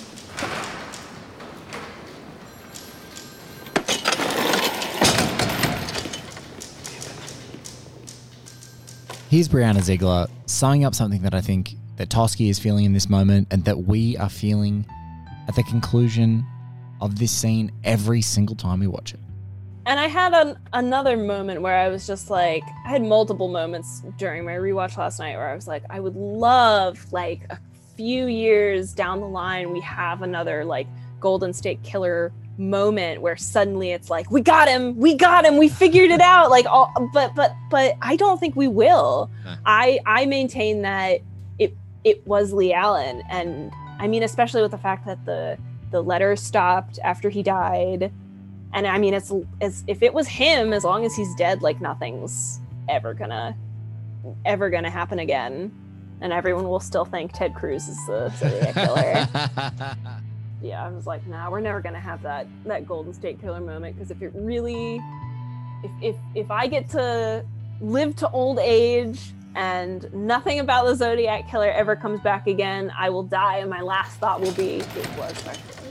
Here's Brianna Ziegler summing up something that I think that Toschi is feeling in this moment and that we are feeling at the conclusion of this scene every single time we watch it. And I had an, another moment where I was just like, I had multiple moments during my rewatch last night where I was like, I would love, like, a few years down the line, we have another, like, Golden State Killer moment where suddenly it's like, we got him, we got him, we figured it out. Like, all, but, but, but I don't think we will. Huh. I, I maintain that it, it was Lee Allen. And I mean, especially with the fact that the, the letter stopped after he died. And I mean, it's, it's if it was him, as long as he's dead, like nothing's ever gonna, ever gonna happen again, and everyone will still think Ted Cruz is the Zodiac killer. Yeah, I was like, nah, we're never gonna have that that Golden State Killer moment, because if it really, if if if I get to live to old age and nothing about the Zodiac killer ever comes back again, I will die, and my last thought will be, it was my fault.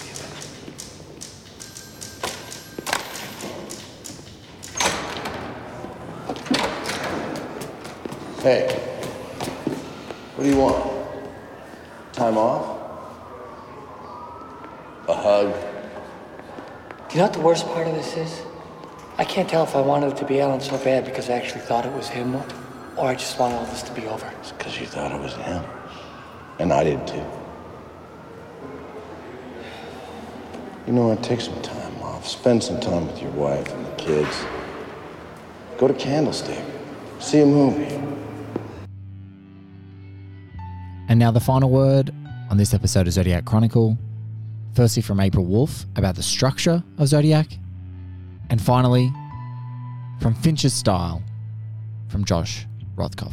Hey, what do you want? Time off? A hug? You know what the worst part of this is? I can't tell if I wanted it to be Alan so bad because I actually thought it was him, or I just wanted all this to be over. It's because you thought it was him. And I did too. You know what? Take some time off. Spend some time with your wife and the kids. Go to Candlestick. See a movie. And now the final word on this episode of Zodiac Chronicle. Firstly from April Wolf about the structure of Zodiac. And finally, from Fincher's style, from Josh Rothkopf.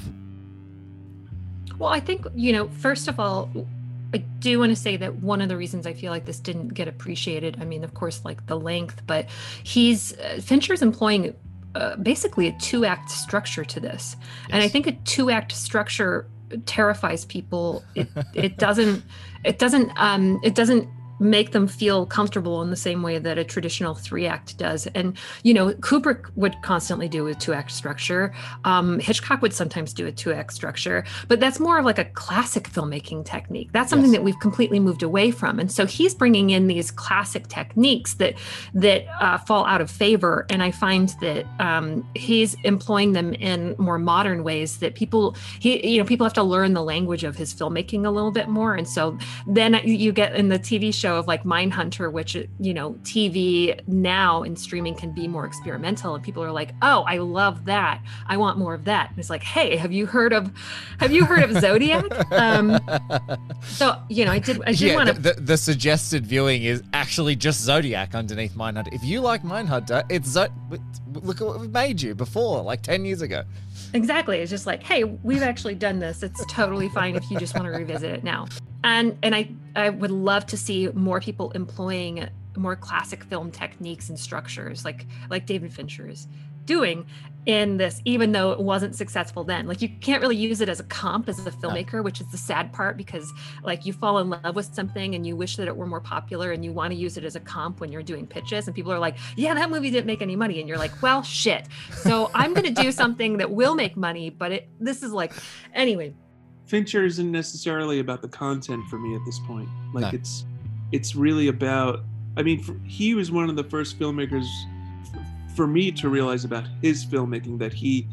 Well, I think, you know, first of all, I do want to say that one of the reasons I feel like this didn't get appreciated, I mean, of course, like the length, but he's, uh, Fincher's employing uh, basically a two-act structure to this. Yes. And I think a two-act structure terrifies people. It it doesn't it doesn't um it doesn't make them feel comfortable in the same way that a traditional three act does. And, you know, Kubrick would constantly do a two act structure. Um, Hitchcock would sometimes do a two act structure, but that's more of like a classic filmmaking technique. That's something yes. that we've completely moved away from. And so he's bringing in these classic techniques that, that uh, fall out of favor. And I find that um, he's employing them in more modern ways that people, he, you know, people have to learn the language of his filmmaking a little bit more. And so then you get in the T V show of like Mindhunter, which, you know, T V now and streaming can be more experimental, and people are like, oh, I love that, I want more of that. And it's like, hey, have you heard of have you heard of Zodiac? um so you know, I did I did yeah, want to the, the suggested viewing is actually just Zodiac underneath Mindhunter. If you like Mindhunter, it's Zo- look at what we've made you before, like ten years ago. Exactly. It's just like, hey, we've actually done this. It's totally fine if you just want to revisit it now. And and I, I would love to see more people employing more classic film techniques and structures like like David Fincher is doing in this, even though it wasn't successful then. Like, you can't really use it as a comp as a filmmaker, no. which is the sad part, because like you fall in love with something and you wish that it were more popular and you want to use it as a comp when you're doing pitches, and people are like, yeah, that movie didn't make any money, and you're like, well, shit. So I'm going to do something that will make money, but it this is like, anyway. Fincher isn't necessarily about the content for me at this point. Like, no. it's it's really about, I mean, for, he was one of the first filmmakers for me to realize about his filmmaking, that he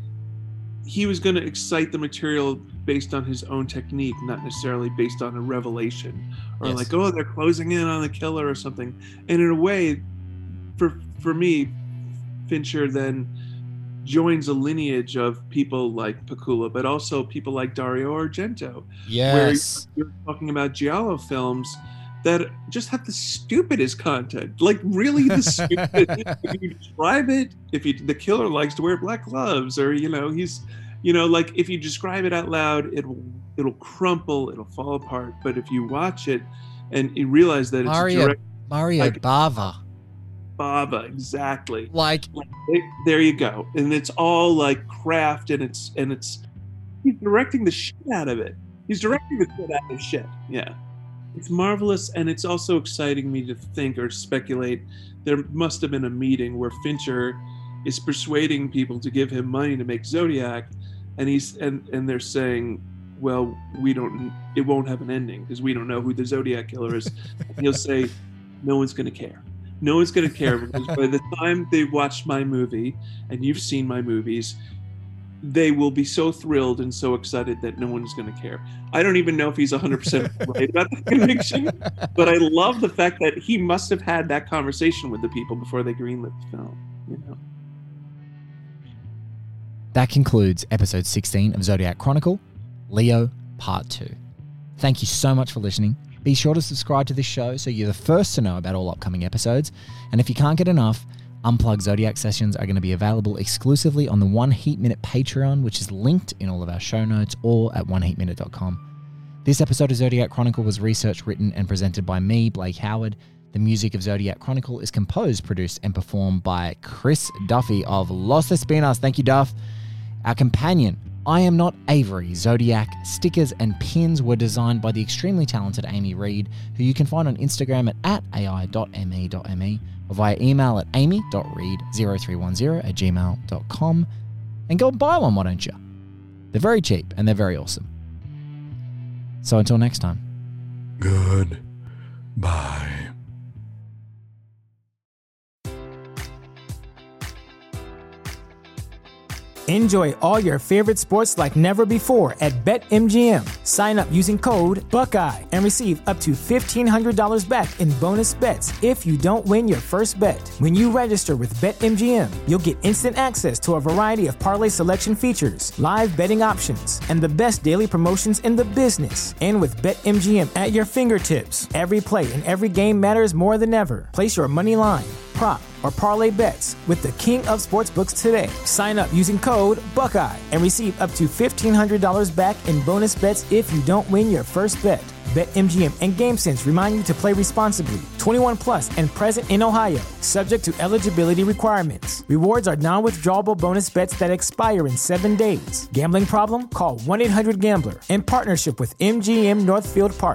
he was going to excite the material based on his own technique, not necessarily based on a revelation or yes. like, oh, they're closing in on the killer or something. And in a way, for for me, Fincher then joins a lineage of people like Pakula, but also people like Dario Argento. Yes. Where you're talking about Giallo films that just have the stupidest content, like really the stupid. If you describe it, if you, the killer likes to wear black gloves, or, you know, he's, you know, like if you describe it out loud, it'll, it'll crumple, it'll fall apart. But if you watch it and you realize that it's Mario, direct, Mario like, Bava. Bava, exactly. Like, like, there you go. And it's all like craft, and it's, and it's, he's directing the shit out of it. He's directing the shit out of shit. Yeah. It's marvelous, and it's also exciting me to think or speculate there must have been a meeting where Fincher is persuading people to give him money to make Zodiac, and he's and, and they're saying, well, we don't, it won't have an ending because we don't know who the Zodiac killer is. And he'll say, no one's going to care. No one's going to care because by the time they watch my movie and you've seen my movies, they will be so thrilled and so excited that no one's going to care. I don't even know if he's one hundred percent right about the conviction, but I love the fact that he must have had that conversation with the people before they greenlit the film. You know. That concludes episode sixteen of Zodiac Chronicle, Leo Part two. Thank you so much for listening. Be sure to subscribe to this show so you're the first to know about all upcoming episodes. And if you can't get enough, Unplugged Zodiac sessions are going to be available exclusively on the One Heat Minute Patreon, which is linked in all of our show notes or at one heat minute dot com. This episode of Zodiac Chronicle was researched, written, and presented by me, Blake Howard. The music of Zodiac Chronicle is composed, produced, and performed by Chris Duffy of Los Espinas. Thank you, Duff. Our companion, I Am Not Avery Zodiac stickers and pins were designed by the extremely talented Amy Reed, who you can find on Instagram at, at a i dot m e dot m e or via email at amy dot reed zero three one zero at gmail dot com. And go and buy one, why don't you? They're very cheap and they're very awesome. So until next time. Goodbye. Enjoy all your favorite sports like never before at BetMGM. Sign up using code Buckeye and receive up to fifteen hundred dollars back in bonus bets if you don't win your first bet. When you register with BetMGM, you'll get instant access to a variety of parlay selection features, live betting options, and the best daily promotions in the business. And with BetMGM at your fingertips, every play and every game matters more than ever. Place your money line, prop, or parlay bets with the king of sportsbooks today. Sign up using code Buckeye and receive up to fifteen hundred dollars back in bonus bets if you don't win your first bet. BetMGM and GameSense remind you to play responsibly. twenty-one plus and present in Ohio, subject to eligibility requirements. Rewards are non-withdrawable bonus bets that expire in seven days. Gambling problem? Call one eight hundred gambler in partnership with M G M Northfield Park.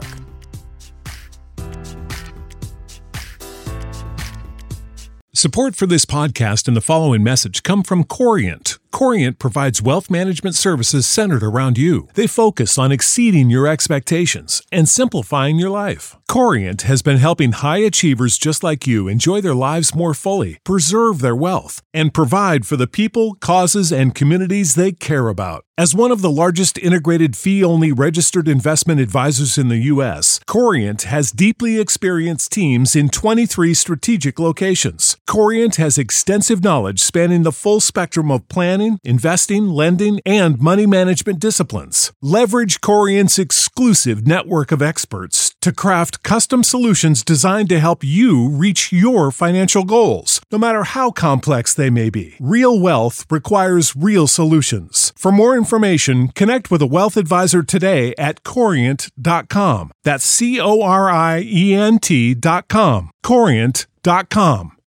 Support for this podcast and the following message come from Corient. Corient provides wealth management services centered around you. They focus on exceeding your expectations and simplifying your life. Corient has been helping high achievers just like you enjoy their lives more fully, preserve their wealth, and provide for the people, causes, and communities they care about. As one of the largest integrated fee-only registered investment advisors in the U S, Corient has deeply experienced teams in twenty-three strategic locations. Corient has extensive knowledge spanning the full spectrum of planning, investing, lending, and money management disciplines. Leverage Corient's exclusive network of experts to craft custom solutions designed to help you reach your financial goals, no matter how complex they may be. Real wealth requires real solutions. For more information, connect with a wealth advisor today at corient dot com. That's C O R I E N T dot com. corient dot com.